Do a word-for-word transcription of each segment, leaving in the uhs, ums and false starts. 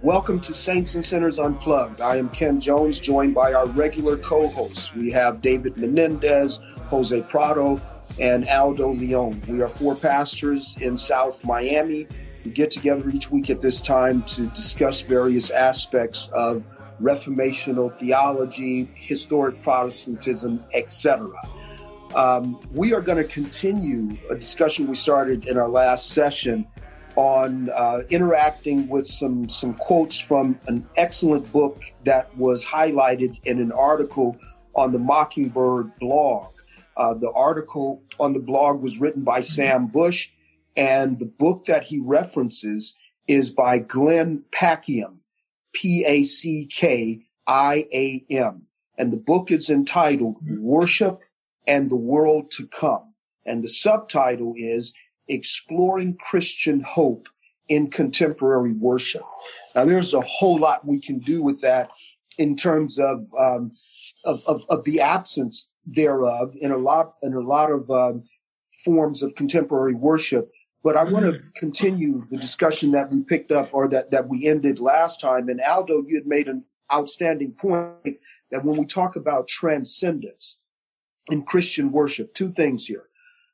Welcome to Saints and Sinners Unplugged. I am Ken Jones, joined by our regular co-hosts. We have David Menendez, Jose Prado, and Aldo Leon. We are four pastors in South Miami. We get together each week at this time to discuss various aspects of Reformational theology, historic Protestantism, et cetera. Um, we are going to continue a discussion we started in our last session on uh, interacting with some some quotes from an excellent book that was highlighted in an article on the Mockingbird blog. Uh, the article on the blog was written by Sam Bush, and the book that he references is by Glenn Packiam, P A C K I A M. And the book is entitled Worship and the World to Come. And the subtitle is Exploring Christian Hope in Contemporary Worship. Now, there's a whole lot we can do with that in terms of um, of, of, of the absence thereof in a lot in a lot of um, forms of contemporary worship. But I want to continue the discussion that we picked up or that, that we ended last time. And Aldo, you had made an outstanding point that when we talk about transcendence in Christian worship, two things here.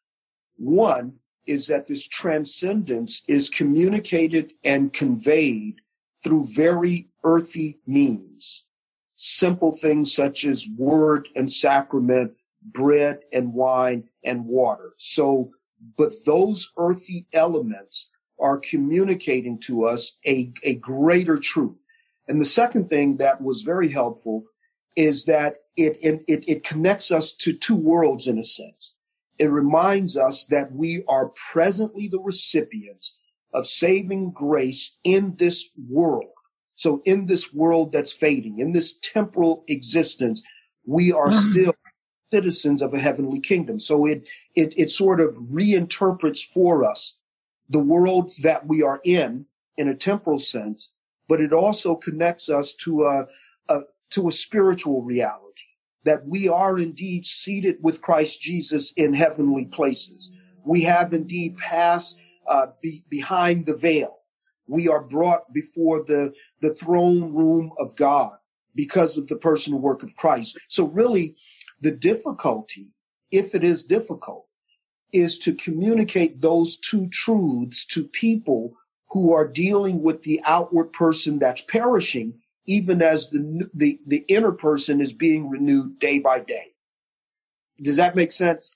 One is that this transcendence is communicated and conveyed through very earthy means. Simple things such as word and sacrament, bread and wine and water. So, but those earthy elements are communicating to us a, a greater truth. And the second thing that was very helpful is that it, it, it connects us to two worlds in a sense. It reminds us that we are presently the recipients of saving grace in this world. So in this world that's fading, in this temporal existence, we are still citizens of a heavenly kingdom. So it, it, it sort of reinterprets for us the world that we are in, in a temporal sense, but it also connects us to a, a to a spiritual reality, that we are indeed seated with Christ Jesus in heavenly places. We have indeed passed uh, be, behind the veil. We are brought before the, the throne room of God because of the personal work of Christ. So really, the difficulty, if it is difficult, is to communicate those two truths to people who are dealing with the outward person that's perishing, even as the, the, the inner person is being renewed day by day. Does that make sense?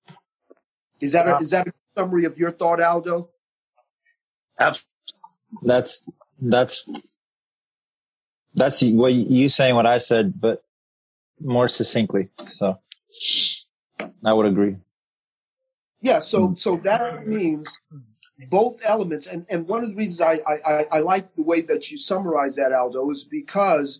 Is that a, is that a summary of your thought, Aldo? Absolutely. That's, that's, that's what you saying what I said, but more succinctly. So I would agree. Yeah. So, so that means both elements, and, and one of the reasons I, I, I like the way that you summarize that, Aldo, is because,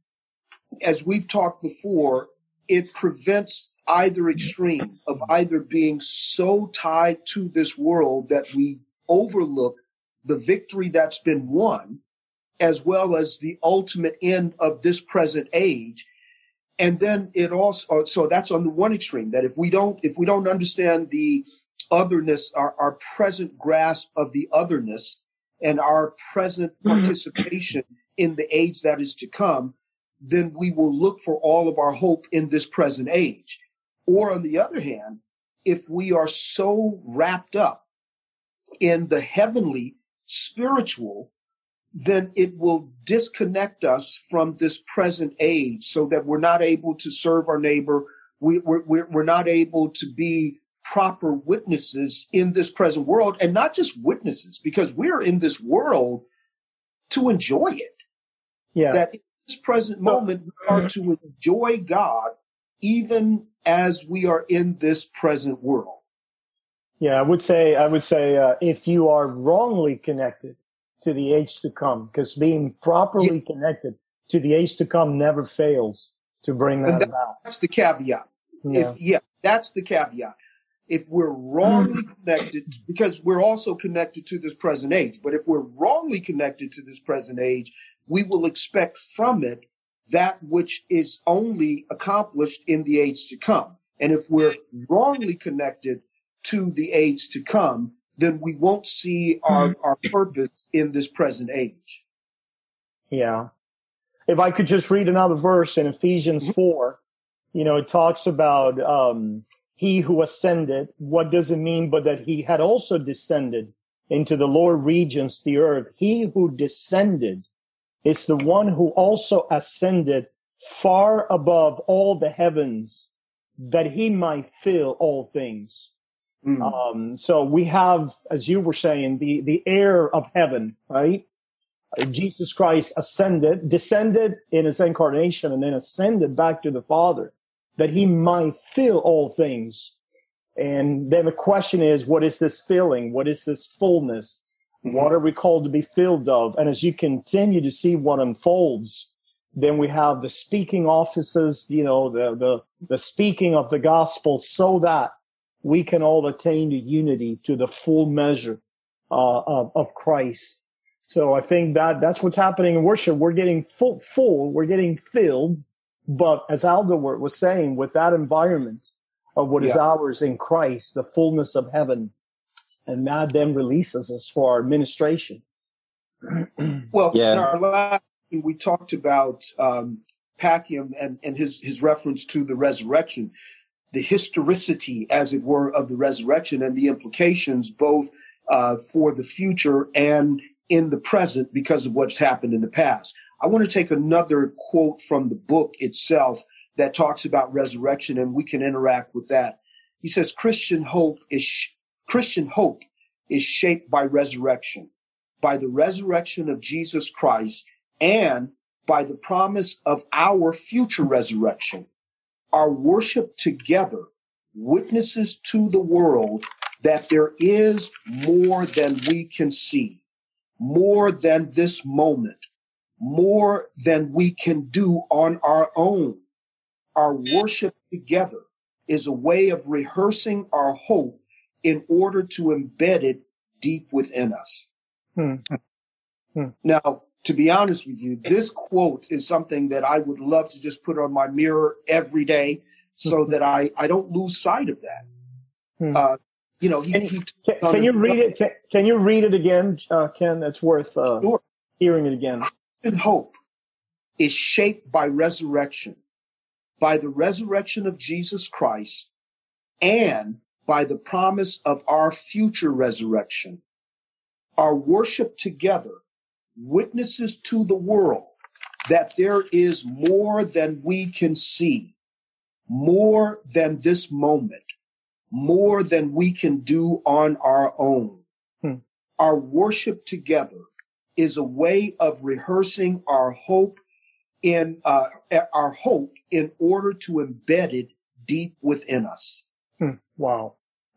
as we've talked before, it prevents either extreme of either being so tied to this world that we overlook the victory that's been won, as well as the ultimate end of this present age. And then it also, so that's on the one extreme, that if we don't, if we don't understand the otherness, our, our present grasp of the otherness and our present participation in the age that is to come, then we will look for all of our hope in this present age. Or on the other hand, if we are so wrapped up in the heavenly spiritual, then it will disconnect us from this present age so that we're not able to serve our neighbor. We, we're, we're, we're not able to be proper witnesses in this present world, and not just witnesses, because we're in this world to enjoy it. Yeah. That in this present moment, we are to enjoy God even as we are in this present world. Yeah, I would say, I would say, uh, if you are wrongly connected to the age to come, because being properly yeah. connected to the age to come never fails to bring that, that about. That's the caveat. Yeah. If, yeah, that's the caveat. If we're wrongly connected, because we're also connected to this present age, but if we're wrongly connected to this present age, we will expect from it that which is only accomplished in the age to come. And if we're wrongly connected to the age to come, then we won't see our, our purpose in this present age. Yeah. If I could just read another verse in Ephesians mm-hmm. four, you know, it talks about um, he who ascended. What does it mean? But that he had also descended into the lower regions, the earth. He who descended is the one who also ascended far above all the heavens, that he might fill all things. Mm. Um, so we have, as you were saying, the, the heir of heaven, right? Uh, Jesus Christ ascended, descended in his incarnation, and then ascended back to the Father, that he might fill all things. And then the question is, what is this filling? What is this fullness? Mm-hmm. What are we called to be filled of? And as you continue to see what unfolds, then we have the speaking offices, you know, the, the, the speaking of the gospel, so that we can all attain to unity, to the full measure uh, of, of Christ. So I think that that's what's happening in worship. We're getting full, full, we're getting filled. But as Aldo was saying, with that environment of what yeah. is ours in Christ, the fullness of heaven, and that then releases us for our administration. Well, yeah. in our last we talked about um, Packiam and, and his, his reference to the resurrection, the historicity, as it were, of the resurrection and the implications both uh, for the future and in the present because of what's happened in the past. I want to take another quote from the book itself that talks about resurrection, and we can interact with that. He says, Christian hope is sh- Christian hope is shaped by resurrection, by the resurrection of Jesus Christ, and by the promise of our future resurrection. Our worship together witnesses to the world that there is more than we can see, more than this moment, more than we can do on our own. Our worship together is a way of rehearsing our hope in order to embed it deep within us. Hmm. Hmm. Now, to be honest with you, this quote is something that I would love to just put on my mirror every day so that I, I don't lose sight of that. Hmm. Uh, you know, he, can, he can, can you read it? Can, can you read it again, uh, Ken? It's worth uh, sure. hearing it again. Christian hope is shaped by resurrection, by the resurrection of Jesus Christ, and by the promise of our future resurrection. Our worship together witnesses to the world that there is more than we can see, more than this moment, more than we can do on our own. Hmm. Our worship together is a way of rehearsing our hope in uh, our hope in order to embed it deep within us. Hmm. Wow.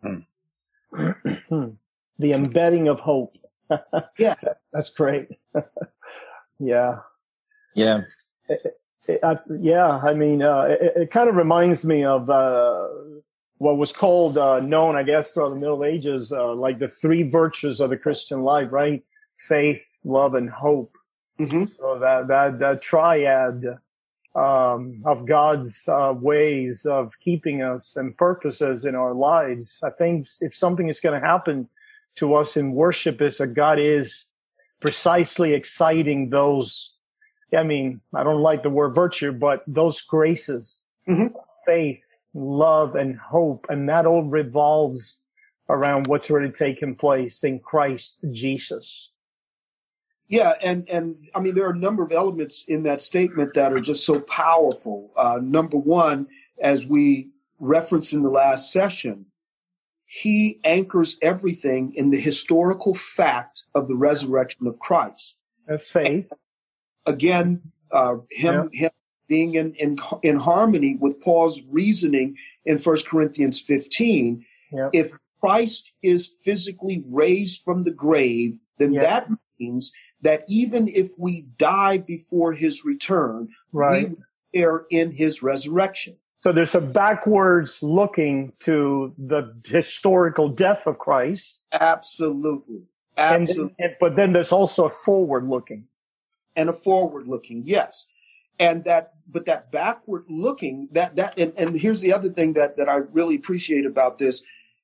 Hmm. The embedding of hope. Yeah, that's, that's great. yeah. Yeah. It, it, I, yeah. I mean, uh, it, it kind of reminds me of uh, what was called, uh, known, I guess, throughout the Middle Ages, uh, like the three virtues of the Christian life, right? Faith, love, and hope. Mm-hmm. So that that that triad um, of God's uh, ways of keeping us and purposes in our lives. I think if something is going to happen to us in worship, is that God is precisely exciting those. I mean, I don't like the word virtue, but those graces, mm-hmm. faith, love, and hope, and that all revolves around what's already taken place in Christ Jesus. Yeah, and, and I mean, there are a number of elements in that statement that are just so powerful. Uh, number one, as we referenced in the last session, he anchors everything in the historical fact of the resurrection of Christ. That's faith. And again, uh, him, yeah. him being in, in, in harmony with Paul's reasoning in First Corinthians fifteen. Yeah. If Christ is physically raised from the grave, then yeah. that means that even if we die before his return, right. we will share in his resurrection. So there's a backwards looking to the historical death of Christ. Absolutely. Absolutely. And, and, but then there's also a forward looking. And a forward looking, yes. And that, but that backward looking, that, that, and, and here's the other thing that, that I really appreciate about this.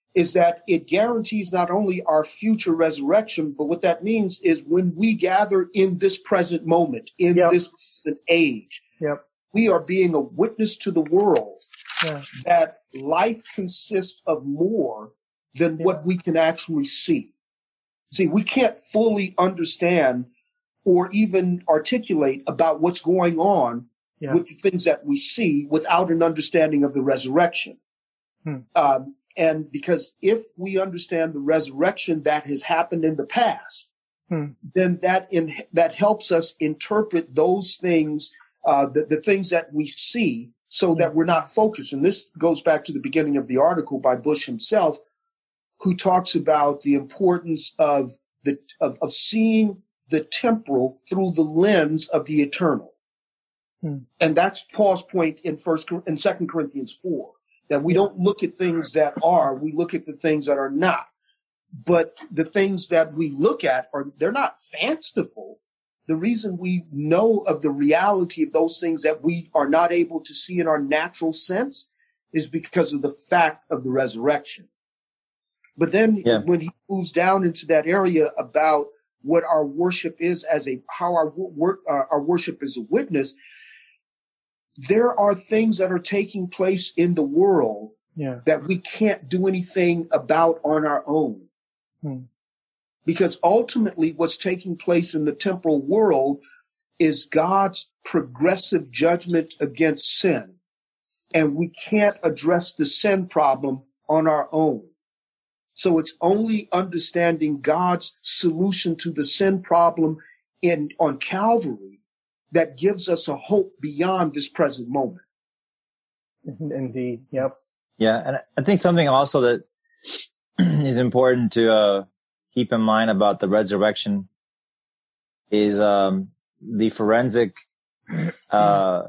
is that it guarantees not only our future resurrection, but what that means is when we gather in this present moment, in yep. this present age, yep. we are being a witness to the world yeah. that life consists of more than yeah. what we can actually see. See, we can't fully understand or even articulate about what's going on yeah. with the things that we see without an understanding of the resurrection. Hmm. Um, and because if we understand the resurrection that has happened in the past, hmm. then that in, that helps us interpret those things, uh, the, the things that we see, so that we're not focused. And this goes back to the beginning of the article by Bush himself, who talks about the importance of the of, of seeing the temporal through the lens of the eternal. Hmm. And that's Paul's point in first in Second Corinthians four, that we don't look at things that are, we look at the things that are not. But the things that we look at are, they're not fanciful. The reason we know of the reality of those things that we are not able to see in our natural sense is because of the fact of the resurrection. But then yeah. when he moves down into that area about what our worship is as a, how our work, uh, our worship is a witness, there are things that are taking place in the world yeah. that we can't do anything about on our own. Hmm. Because ultimately what's taking place in the temporal world is God's progressive judgment against sin. And we can't address the sin problem on our own. So it's only understanding God's solution to the sin problem in on Calvary that gives us a hope beyond this present moment. Indeed. Yep. Yeah. And I think something also that is important to uh, keep in mind about the resurrection is um, the forensic, uh,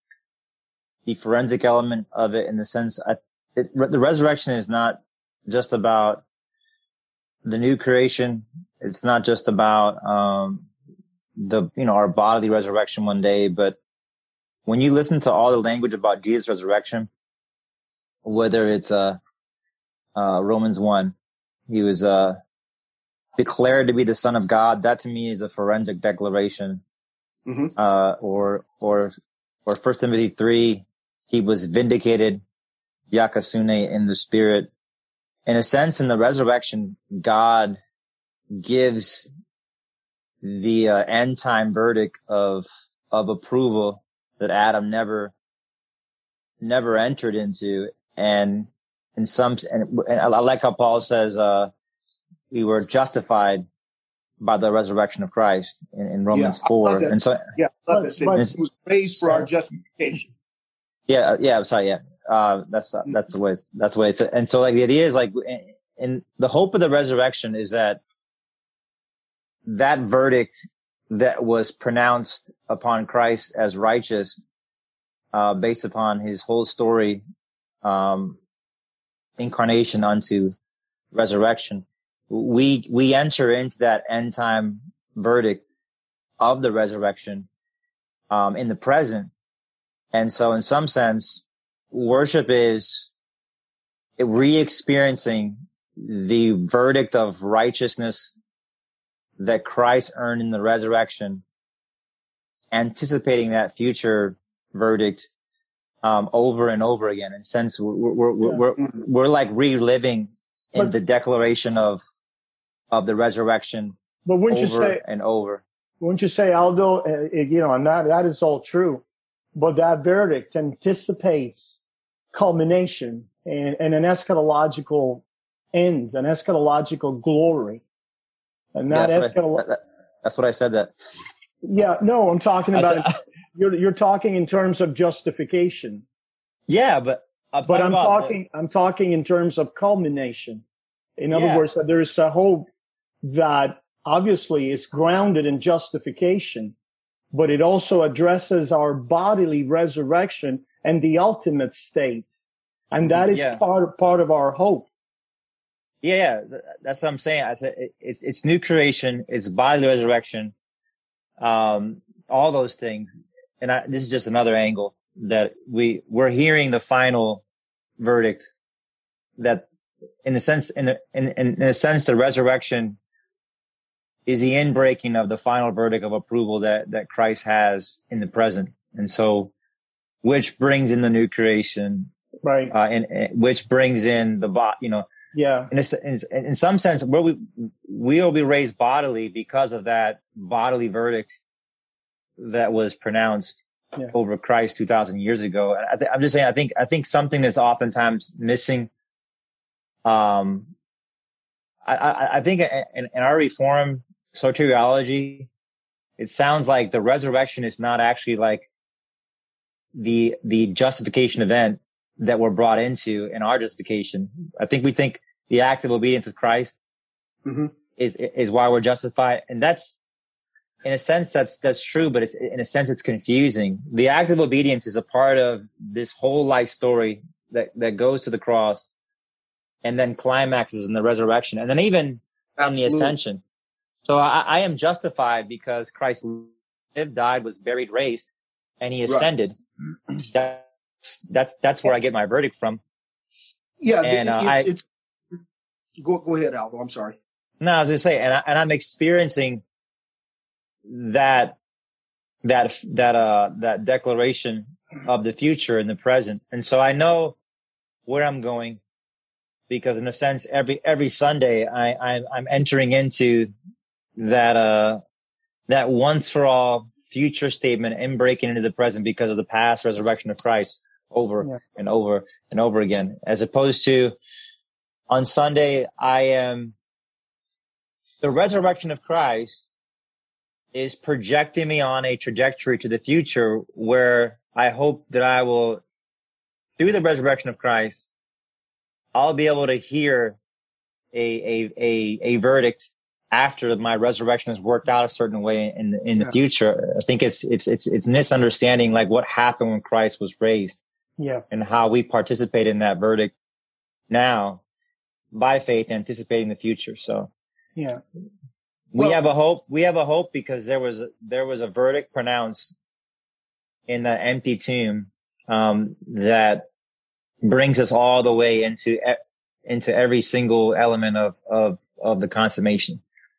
the forensic element of it, in the sense I, it, the resurrection is not just about the new creation. It's not just about, um, the, you know, our bodily resurrection one day, but when you listen to all the language about Jesus' resurrection, whether it's, uh, uh, Romans one, he was, uh, declared to be the Son of God. That to me is a forensic declaration. Mm-hmm. Uh, or, or, or First Timothy three, he was vindicated, Yakasune, in the Spirit. In a sense, in the resurrection, God gives the uh, end time verdict of of approval that Adam never never entered into, and in some, and, and I like how Paul says, uh, we were justified by the resurrection of Christ in, in Romans yeah, four, and so yeah, I love that statement. It was praised for our justification. Yeah, yeah, I'm sorry, yeah. Uh, that's, uh, that's the way, it's, that's the way it's, and so like the idea is like, and the hope of the resurrection is that that verdict that was pronounced upon Christ as righteous, uh, based upon his whole story, um, incarnation unto resurrection, we, we enter into that end time verdict of the resurrection, um, in the present. And so in some sense, worship is re-experiencing the verdict of righteousness that Christ earned in the resurrection, anticipating that future verdict, um, over and over again. In a sense, we're, we're, we're, we're, we're like reliving in the declaration of, of the resurrection but wouldn't you over say, and over. Wouldn't you say, Aldo, uh, you know, and that, that is all true. But that verdict anticipates culmination and, and an eschatological end, an eschatological glory. And that yeah, that's, eschatolo- what I, that, that's what I said that. Yeah, no, I'm talking about, said, you're, you're talking in terms of justification. Yeah, but I'm but I'm talking, the- I'm talking in terms of culmination. In other yeah. words, that there is a hope that obviously is grounded in justification, but it also addresses our bodily resurrection and the ultimate state. And that is yeah. part, part of our hope. Yeah, yeah, that's what I'm saying. I said it's, it's new creation, it's bodily resurrection, um, all those things. And I, this is just another angle that we, we're hearing the final verdict that in the sense, in the, in, in a sense, the resurrection is the inbreaking of the final verdict of approval that, that Christ has in the present. And so, which brings in the new creation, right? Uh, and, and which brings in the bot, you know, yeah. In, a, in, in some sense, where we we'll be raised bodily because of that bodily verdict that was pronounced yeah. over Christ two thousand years ago. I th- I'm just saying, I think I think something that's oftentimes missing. Um, I, I, I think in, in our Reformed soteriology, it sounds like the resurrection is not actually like the the justification event that we're brought into in our justification. I think we think the active obedience of Christ mm-hmm. is is why we're justified, and that's in a sense that's that's true, but it's in a sense it's confusing. The active obedience is a part of this whole life story that that goes to the cross, and then climaxes in the resurrection, and then even Absolutely. in the ascension. So I, I am justified because Christ lived, died, was buried, raised, and he ascended. Right. That's, that's, that's where I get my verdict from. Yeah. And, it, uh, it's, I, it's, go, go ahead, Aldo. I'm sorry. No, I was going to say, and, I, and I'm experiencing that, that, that, uh, that declaration of the future in the present. And so I know where I'm going because in a sense, every, every Sunday I, I I'm entering into that, uh, that once for all future statement and breaking into the present because of the past resurrection of Christ over yeah. and over and over again, as opposed to on Sunday, I am the resurrection of Christ is projecting me on a trajectory to the future where I hope that I will, through the resurrection of Christ, I'll be able to hear a, a, a, a verdict after my resurrection has worked out a certain way in in yeah. the future. I think it's it's it's it's misunderstanding like what happened when Christ was raised, yeah, and how we participate in that verdict now by faith, anticipating the future. So, yeah, we well, have a hope. We have a hope because there was a, there was a verdict pronounced in the empty tomb um, that brings us all the way into into every single element of of of the consummation.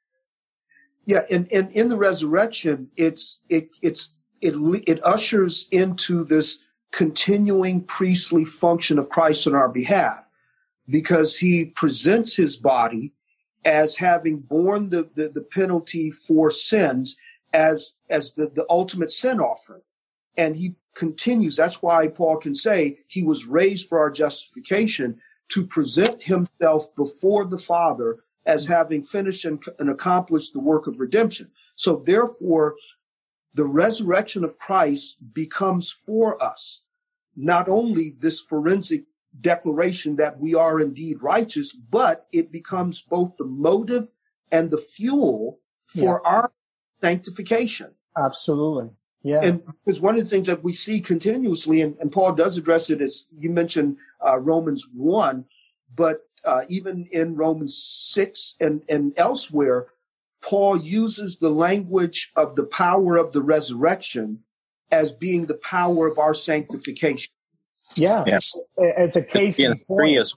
Yeah, and, and in the resurrection, it's it it's it it ushers into this continuing priestly function of Christ on our behalf, because he presents his body as having borne the, the, the penalty for sins as as the, the ultimate sin offering. And he continues. That's why Paul can say he was raised for our justification, to present himself before the Father as having finished and, and accomplished the work of redemption. So therefore, the resurrection of Christ becomes for us not only this forensic declaration that we are indeed righteous, but it becomes both the motive and the fuel for yeah. our sanctification. Absolutely. Yeah. And because one of the things that we see continuously, and, and Paul does address it, as you mentioned uh, Romans one, but Uh, even in Romans six and, and elsewhere, Paul uses the language of the power of the resurrection as being the power of our sanctification. Yeah. Yes. As a case in point,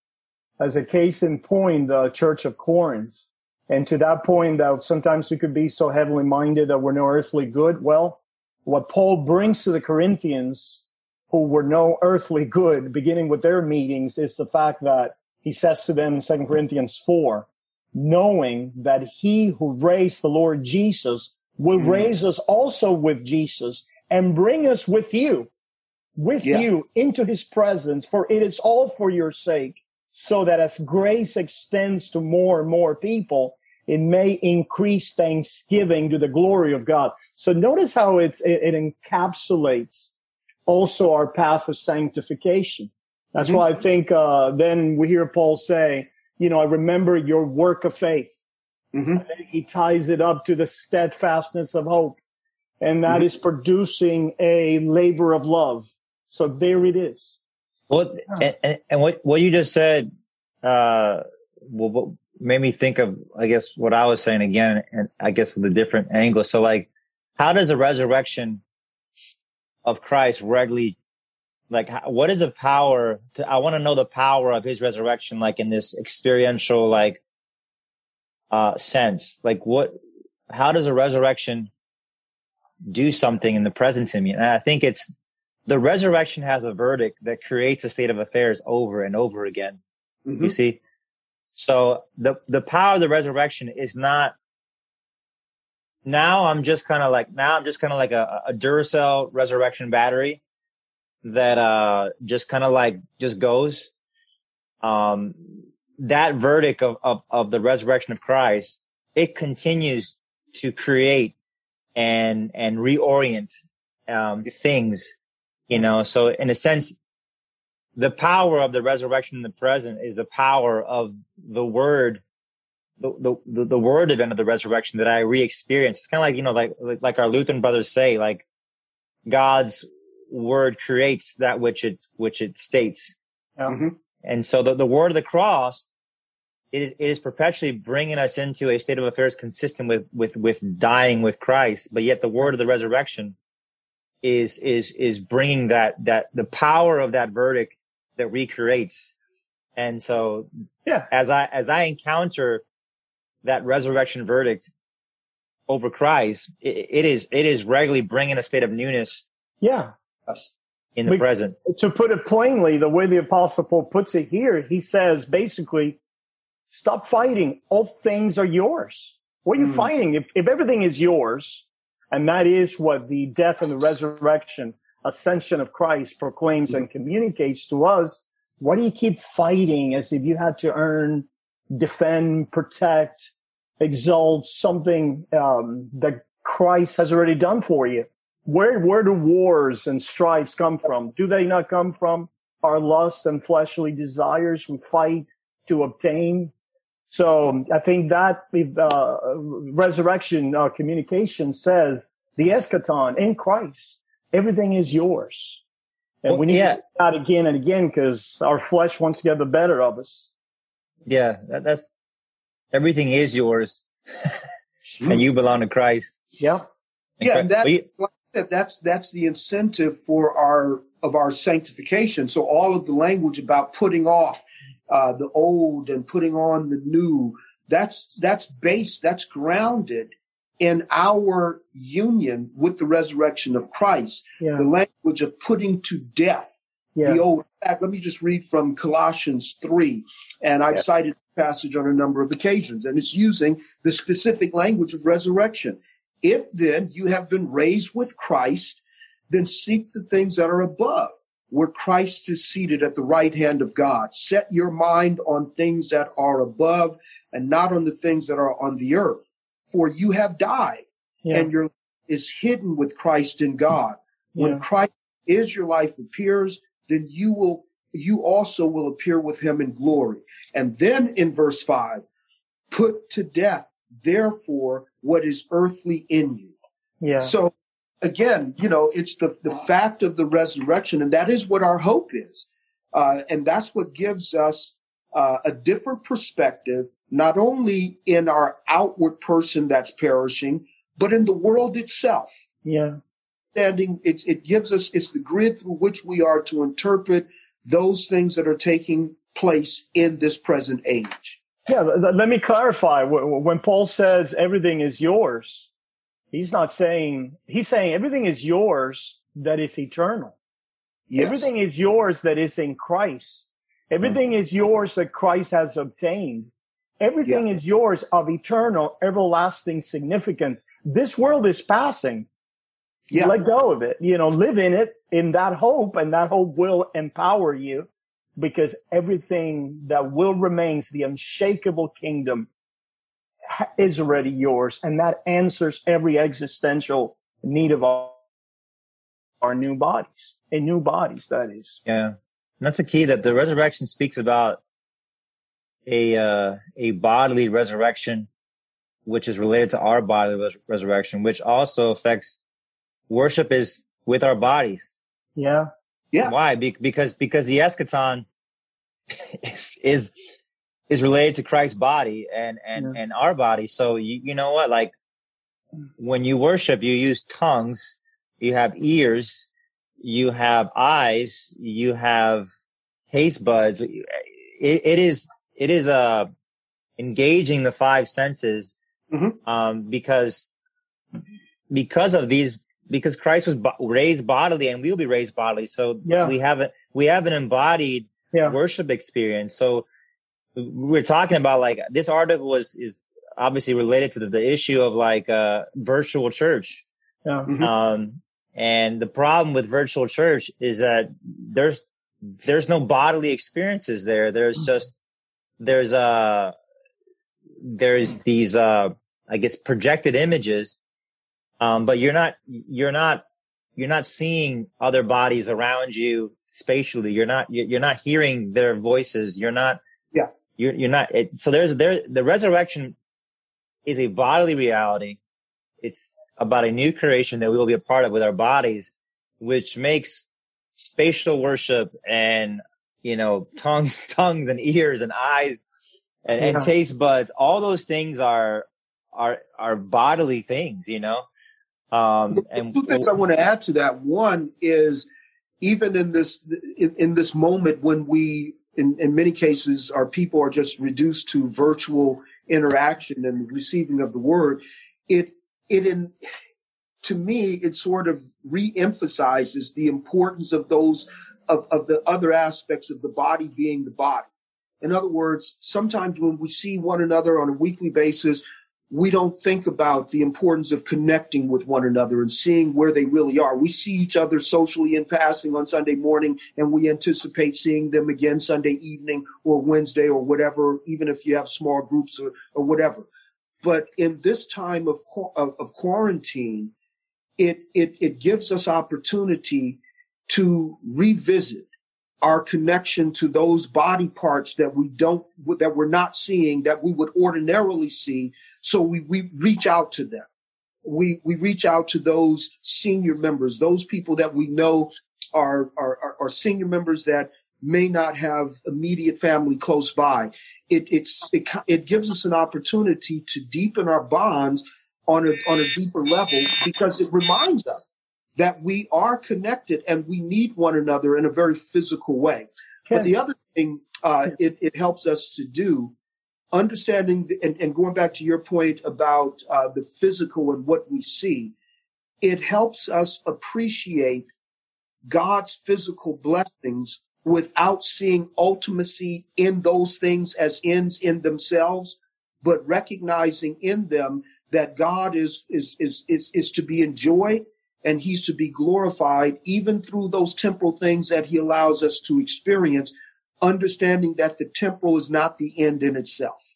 as a case in point, the Church of Corinth, and to that point that sometimes we could be so heavenly minded that we're no earthly good. Well, what Paul brings to the Corinthians, who were no earthly good, beginning with their meetings, is the fact that he says to them in Second Corinthians four, knowing that he who raised the Lord Jesus will mm. raise us also with Jesus and bring us with you, with yeah. you into his presence, for it is all for your sake, so that as grace extends to more and more people, it may increase thanksgiving to the glory of God. So notice how it's, it, it encapsulates also our path of sanctification. That's mm-hmm. why I think uh, then we hear Paul say, you know, I remember your work of faith. Mm-hmm. And then he ties it up to the steadfastness of hope. And that mm-hmm. is producing a labor of love. So there it is. Well, yeah. and, and what, what you just said uh, well, made me think of, I guess, what I was saying again, and I guess with a different angle. So, like, how does the resurrection of Christ regularly Like, how, what is the power? To, I want to know the power of his resurrection, like in this experiential, like, uh, sense. Like, what? How does a resurrection do something in the present to me? And I think it's the resurrection has a verdict that creates a state of affairs over and over again. Mm-hmm. You see, so the the power of the resurrection is not. Now I'm just kind of like now I'm just kind of like a, a Duracell resurrection battery that uh just kind of like just goes. Um, that verdict of, of of the resurrection of Christ, it continues to create and and reorient um things, you know. So in a sense, the power of the resurrection in the present is the power of the word. The, the, the word event of the resurrection that I re-experience. It's kind of like, you know, like, like our Lutheran brothers say, like God's word creates that which it, which it states. Mm-hmm. And so the, the word of the cross, it, it is perpetually bringing us into a state of affairs consistent with, with, with dying with Christ. But yet the word of the resurrection is, is, is bringing that, that the power of that verdict that recreates. And so yeah, as I, as I encounter that resurrection verdict over Christ, it, it is it is regularly bringing a state of newness. Yeah, in the we, present. To put it plainly, the way the Apostle Paul puts it here, he says basically, stop fighting. All things are yours. What are you mm. fighting? If, if everything is yours, and that is what the death and the resurrection, ascension of Christ proclaims mm. and communicates to us, what do you keep fighting as if you had to earn, defend, protect, exalt something um, that Christ has already done for you? Where where do wars and strifes come from? Do they not come from our lust and fleshly desires we fight to obtain? So I think that uh, resurrection uh, communication says the eschaton in Christ, everything is yours. And well, we need yeah. to do that again and again because our flesh wants to get the better of us. Yeah, that, that's everything is yours, and you belong to Christ. Yeah, yeah, and that, you, that's that's the incentive for our of our sanctification. So all of the language about putting off uh, the old and putting on the new, that's that's based, that's grounded in our union with the resurrection of Christ. Yeah. The language of putting to death. Yeah. The old. In fact, let me just read from Colossians three, and I've yeah. cited the passage on a number of occasions, and it's using the specific language of resurrection. If then you have been raised with Christ, then seek the things that are above, where Christ is seated at the right hand of God. Set your mind on things that are above and not on the things that are on the earth. For you have died, yeah. and your life is hidden with Christ in God. Yeah. When Christ is your life appears, then you will, you also will appear with him in glory. And then in verse five, put to death, therefore, what is earthly in you. Yeah. So again, you know, it's the, the fact of the resurrection, and that is what our hope is. Uh, and that's what gives us uh, a different perspective, not only in our outward person that's perishing, but in the world itself. Yeah. Standing, it's, it gives us, it's the grid through which we are to interpret those things that are taking place in this present age. Yeah, let me clarify. When Paul says everything is yours, he's not saying, he's saying everything is yours that is eternal. Yes. Everything is yours that is in Christ. Everything mm-hmm. is yours that Christ has obtained. Everything yeah. is yours of eternal, everlasting significance. This world is passing. Yeah. Let go of it, you know, live in it, in that hope, and that hope will empower you because everything that will remains, the unshakable kingdom, is already yours. And that answers every existential need of our, our new bodies, in new bodies, that is. Yeah. And that's the key, that the resurrection speaks about a, uh, a bodily resurrection, which is related to our bodily res- resurrection, which also affects worship is with our bodies. Yeah. Yeah. Why? Be- because, because the eschaton is, is, is related to Christ's body and, and, yeah. and our body. So you, you know what? Like when you worship, you use tongues, you have ears, you have eyes, you have taste buds. It, it is, it is, uh, engaging the five senses, mm-hmm. um, because, because of these, because Christ was bo- raised bodily and we'll be raised bodily. So yeah. we have a, we have an embodied yeah. worship experience. So we're talking about like this article was, is obviously related to the, the issue of like, uh, virtual church. Yeah. Mm-hmm. Um, and the problem with virtual church is that there's, there's no bodily experiences there. There's just, there's, uh, there's these, uh, I guess projected images. Um, but you're not, you're not, you're not seeing other bodies around you spatially. You're not, you're not hearing their voices. You're not, yeah, you're, you're not. It, so there's, there, the resurrection is a bodily reality. It's about a new creation that we will be a part of with our bodies, which makes spatial worship and, you know, tongues, tongues and ears and eyes and, yeah. and taste buds. All those things are, are, are bodily things, you know? Um, and two things I want to add to that. One is even in this, in, in this moment when we, in, in many cases, our people are just reduced to virtual interaction and receiving of the word, it, it in, to me, it sort of re-emphasizes the importance of those, of, of the other aspects of the body being the body. In other words, sometimes when we see one another on a weekly basis, we don't think about the importance of connecting with one another and seeing where they really are. We see each other socially in passing on Sunday morning, and we anticipate seeing them again Sunday evening or Wednesday or whatever, even if you have small groups or, or whatever. But in this time of, of, of quarantine, it, it, it gives us opportunity to revisit our connection to those body parts that we don't, that we're not seeing, that we would ordinarily see. So we, we reach out to them. We, we reach out to those senior members, those people that we know are, are, are, are senior members that may not have immediate family close by. It, it's, it, it gives us an opportunity to deepen our bonds on a, on a deeper level because it reminds us that we are connected and we need one another in a very physical way. Okay. But the other thing, uh, it, it helps us to do, understanding the, and, and going back to your point about uh, the physical and what we see, it helps us appreciate God's physical blessings without seeing ultimacy in those things as ends in themselves, but recognizing in them that God is, is, is, is, is to be enjoyed and he's to be glorified even through those temporal things that he allows us to experience, understanding that the temporal is not the end in itself.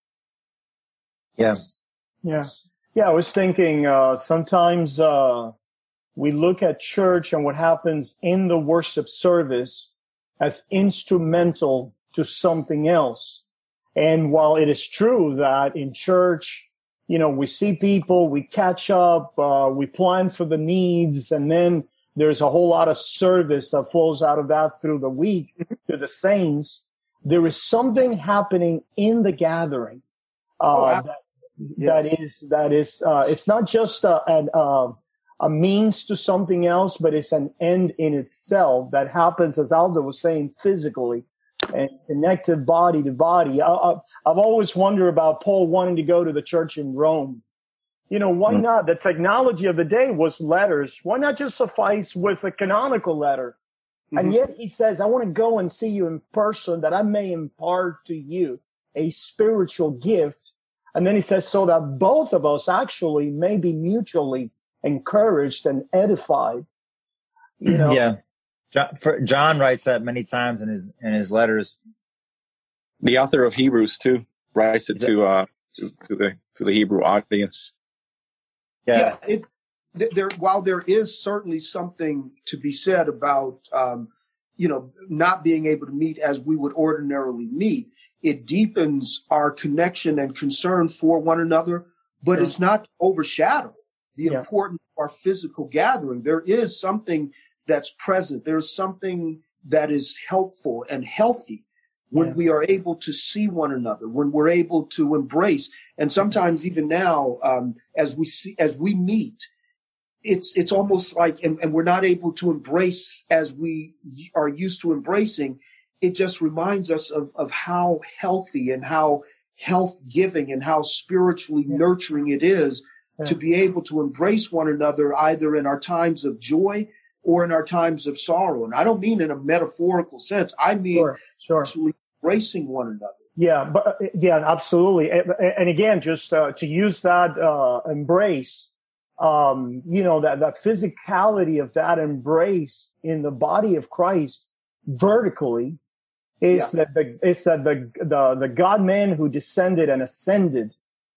Yeah. Yeah. Yeah. I was thinking, uh, sometimes, uh, we look at church and what happens in the worship service as instrumental to something else. And while it is true that in church, you know, we see people, we catch up, uh, we plan for the needs, and then there's a whole lot of service that flows out of that through the week to the saints. There is something happening in the gathering, uh, oh, that, yes. that is, that is, uh, it's not just a, an, uh, a means to something else, but it's an end in itself that happens, as Aldo was saying, physically and connected body to body. I, I, I've always wondered about Paul wanting to go to the church in Rome. You know, why not? The technology of the day was letters. Why not just suffice with a canonical letter? Mm-hmm. And yet he says, I want to go and see you in person that I may impart to you a spiritual gift. And then he says, so that both of us actually may be mutually encouraged and edified. You know? Yeah. John, for, John writes that many times in his, in his letters. The author of Hebrews too writes it to, uh, to, to the, to the Hebrew audience. Yeah. yeah it, there, while there is certainly something to be said about, um, you know, not being able to meet as we would ordinarily meet, it deepens our connection and concern for one another, but yeah. it's not to overshadow the yeah. importance of our physical gathering. There is something that's present. There's something that is helpful and healthy when yeah. we are able to see one another, when we're able to embrace. And sometimes even now, um, as we see, as we meet, it's it's almost like, and, and we're not able to embrace as we are used to embracing. It just reminds us of, of how healthy and how health giving and how spiritually yeah. nurturing it is yeah. to be able to embrace one another, either in our times of joy or in our times of sorrow. And I don't mean in a metaphorical sense. I mean sure, sure. actually embracing one another. Yeah, but yeah, absolutely. And, and again, just uh, to use that uh, embrace, um, you know, that, that physicality of that embrace in the body of Christ vertically is yeah. that the is that the the the God man who descended and ascended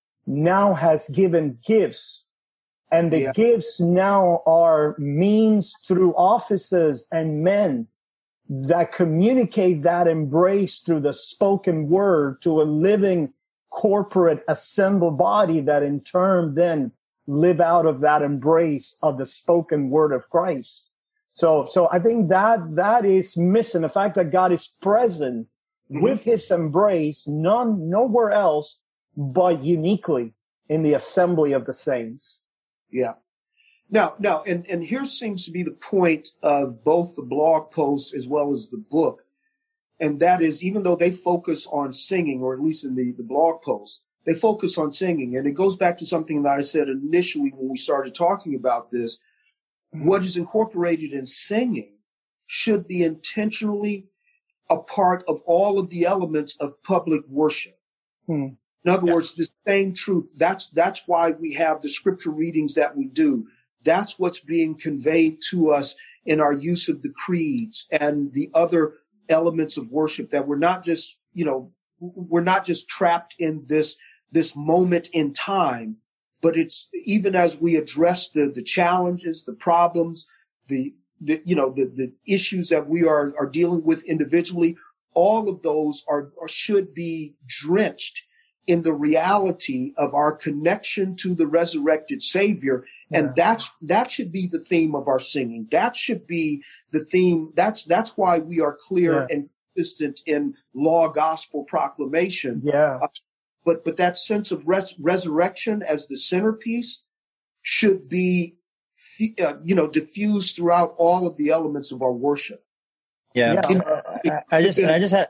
now has given gifts, and the yeah. gifts now are means through offices and men that communicate that embrace through the spoken word to a living corporate assembled body that in turn then live out of that embrace of the spoken word of Christ. So, so I think that that is missing. The fact that God is present mm-hmm. with his embrace, none, nowhere else, but uniquely in the assembly of the saints. Yeah. Now, now, and, and here seems to be the point of both the blog posts as well as the book. And that is, even though they focus on singing, or at least in the, the blog post, they focus on singing. And it goes back to something that I said initially when we started talking about this. What is incorporated in singing should be intentionally a part of all of the elements of public worship. Hmm. In other yes. words, the same truth. That's, that's why we have the scripture readings that we do. That's what's being conveyed to us in our use of the creeds and the other elements of worship, that we're not just, you know, we're not just trapped in this, this moment in time. But it's even as we address the, the challenges, the problems, the, the you know, the, the issues that we are, are dealing with individually, all of those are, are should be drenched in the reality of our connection to the resurrected Savior. And yeah. that's, that should be the theme of our singing. That should be the theme. That's, that's why we are clear yeah. and consistent in law gospel proclamation. Yeah. Uh, But but that sense of res- resurrection as the centerpiece should be, uh, you know, diffused throughout all of the elements of our worship. Yeah, yeah. I, I just I just had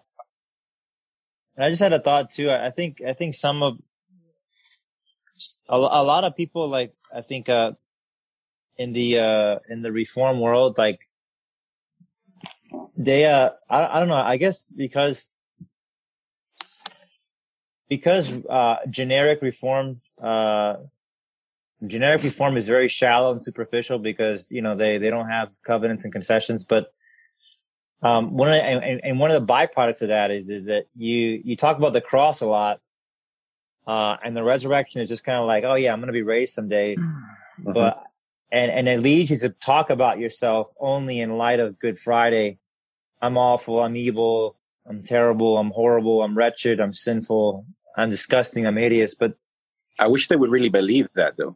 I just had a thought too. I think I think some of a, a lot of people, like I think uh, in the uh, in the Reform world, like they uh I I don't know. I guess because. Because uh, generic reform, uh, generic reform is very shallow and superficial, because you know they, they don't have covenants and confessions. But um, one of the, and, and one of the byproducts of that is is that you you talk about the cross a lot, uh, and the resurrection is just kind of like, oh yeah, I'm going to be raised someday. Uh-huh. But and and it leads you to talk about yourself only in light of Good Friday. I'm awful. I'm evil. I'm terrible. I'm horrible. I'm wretched. I'm sinful. I'm disgusting. I'm hideous. But I wish they would really believe that, though.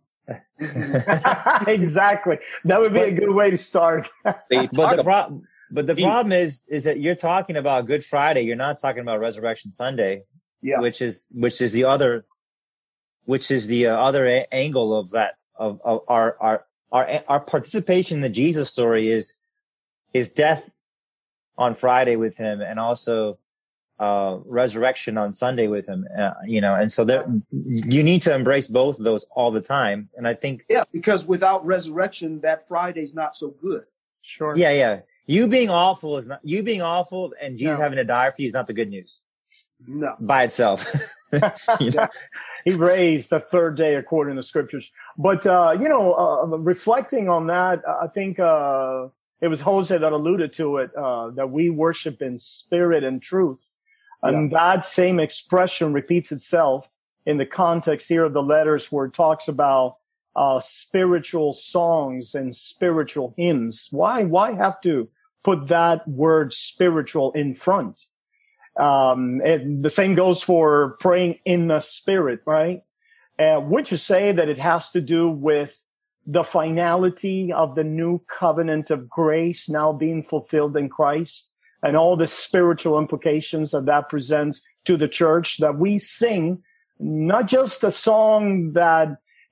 Exactly. That would be a good way to start. They but the problem, but the problem is, is that you're talking about Good Friday. You're not talking about Resurrection Sunday, yeah. which is which is the other, which is the uh, other a- angle of that of, of our our our our participation in the Jesus story is his death on Friday with him, and also uh resurrection on Sunday with him, uh, you know, and so there you need to embrace both of those all the time. And I think yeah, because without resurrection, that Friday's not so good. Sure. Yeah, yeah. You being awful is not you being awful, and Jesus no. having to die for you is not the good news. No, by itself. You know? He raised the third day according to the scriptures. But uh, you know, uh, reflecting on that, I think uh, it was Jose that alluded to it, uh, that we worship in spirit and truth. And yeah. that same expression repeats itself in the context here of the letters, where it talks about uh spiritual songs and spiritual hymns. Why why have to put that word spiritual in front? Um and the same goes for praying in the spirit, right? Uh, would you say that it has to do with the finality of the new covenant of grace now being fulfilled in Christ, and all the spiritual implications that that presents to the church, that we sing not just a song that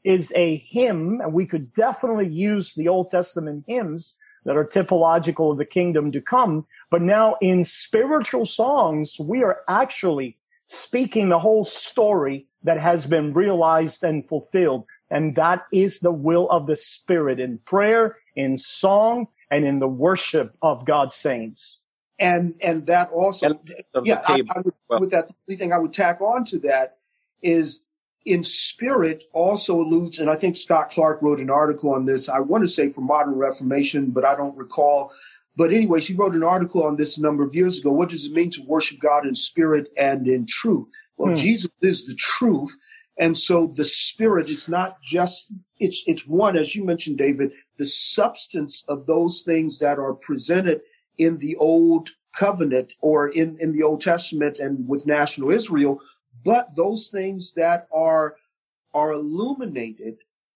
is a hymn, and we could definitely use the Old Testament hymns that are typological of the kingdom to come. But now in spiritual songs, we are actually speaking the whole story that has been realized and fulfilled. And that is the will of the Spirit in prayer, in song, and in the worship of God's saints. And and that also, yeah, I, I would, with that, the only thing I would tack on to that is in spirit also alludes, and I think Scott Clark wrote an article on this, I want to say for Modern Reformation, but I don't recall. But anyways, he wrote an article on this a number of years ago. What does it mean to worship God in spirit and in truth? Well, hmm. Jesus is the truth. And so the spirit is not just, it's, it's one, as you mentioned, David, the substance of those things that are presented in the old covenant or in, in the Old Testament and with national Israel, but those things that are, are illuminated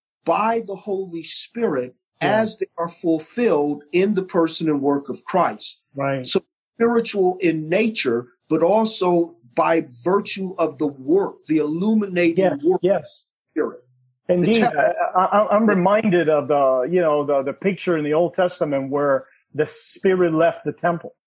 by the Holy Spirit yeah. as they are fulfilled in the person and work of Christ. Right. So spiritual in nature, but also by virtue of the work, the illuminating yes, work yes. of the Spirit. Indeed. The te- I, I, I'm reminded of the, you know, the, the picture in the Old Testament where the Spirit left the temple.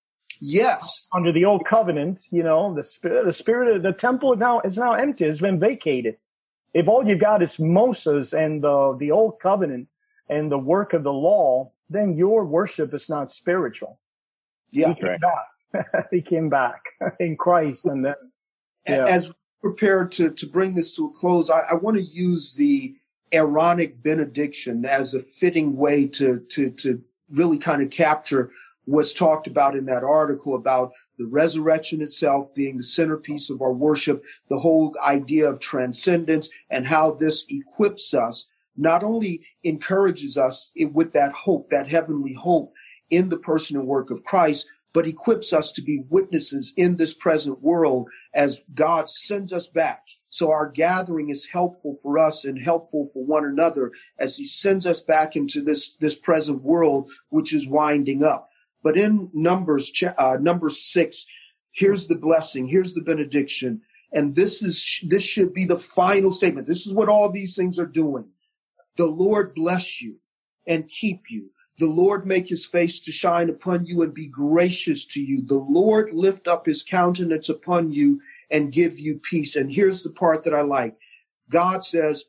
Yes. Under the old covenant, you know, the spirit, the spirit of the temple now is now empty. It's been vacated. If all you got is Moses and the, the old covenant and the work of the law, then your worship is not spiritual. Yeah. He came right. back. He came back in Christ. And then, yeah. As we prepare to, to bring this to a close, I, I want to use the Aaronic benediction as a fitting way to, to, to really kind of capture what's talked about in that article about the resurrection itself being the centerpiece of our worship, the whole idea of transcendence and how this equips us, not only encourages us with that hope, that heavenly hope in the person and work of Christ, but equips us to be witnesses in this present world as God sends us back. So our gathering is helpful for us and helpful for one another as he sends us back into this, this present world, which is winding up. But in Numbers, uh, number six, here's the blessing, here's the benediction. And this is, this should be the final statement. This is what all these things are doing. The Lord bless you and keep you. The Lord make his face to shine upon you and be gracious to you. The Lord lift up his countenance upon you and give you peace. And here's the part that I like. God says,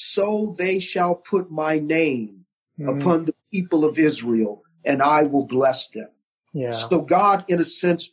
so they shall put my name mm-hmm. upon the people of Israel, and I will bless them. Yeah. So God, in a sense,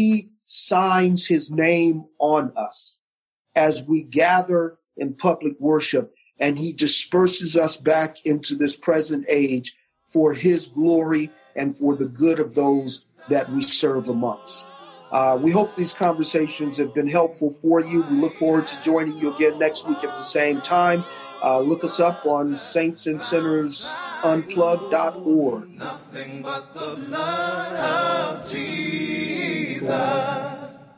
re-signs his name on us as we gather in public worship, and he disperses us back into this present age for his glory and for the good of those that we serve amongst. Uh, we hope these conversations have been helpful for you. We look forward to joining you again next week at the same time. Uh, look us up on saints and sinners unplugged dot org. Nothing but the blood of